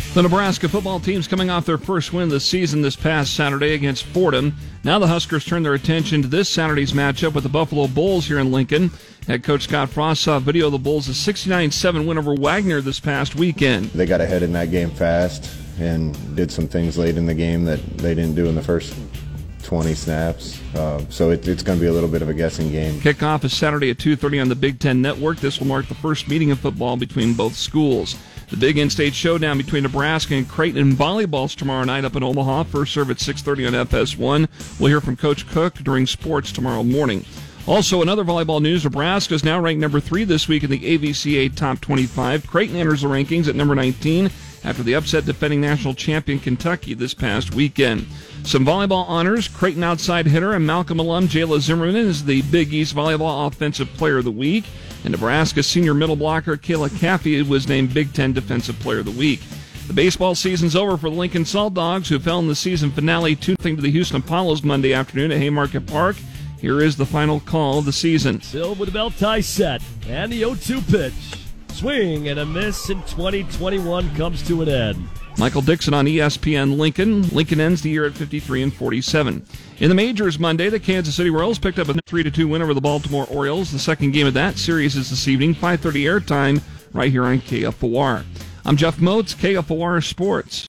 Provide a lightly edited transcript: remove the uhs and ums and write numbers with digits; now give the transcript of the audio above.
The Nebraska football team's coming off their first win of the season this past Saturday against Fordham. Now the Huskers turn their attention to this Saturday's matchup with the Buffalo Bulls here in Lincoln. Head coach Scott Frost saw video of the Bulls' 69-7 win over Wagner this past weekend. They got ahead in that game fast and did some things late in the game that they didn't do in the first 20 snaps. So it's going to be a little bit of a guessing game. Kickoff is Saturday at 2:30 on the Big Ten Network. This will mark the first meeting of football between both schools. The big in-state showdown between Nebraska and Creighton in volleyball tomorrow night up in Omaha. First serve at 6:30 on FS1. We'll hear from Coach Cook during sports tomorrow morning. Also, another volleyball news, Nebraska is now ranked number 3 this week in the AVCA Top 25. Creighton enters the rankings at number 19 after the upset defending national champion Kentucky this past weekend. Some volleyball honors, Creighton outside hitter and Malcolm alum Jayla Zimmerman is the Big East Volleyball Offensive Player of the Week. And Nebraska senior middle blocker Kayla Caffey was named Big Ten Defensive Player of the Week. The baseball season's over for the Lincoln Salt Dogs, who fell in the season finale 2-0 to the Houston Apollos Monday afternoon at Haymarket Park. Here is the final call of the season. Still with the belt tie set, and the 0-2 pitch. Swing and a miss, and 2021 comes to an end. Michael Dixon on ESPN Lincoln. Lincoln ends the year at 53-47. In the majors Monday, the Kansas City Royals picked up a 3-2 win over the Baltimore Orioles. The second game of that series is this evening, 5:30 airtime, right here on KFOR. I'm Jeff Moats, KFOR Sports.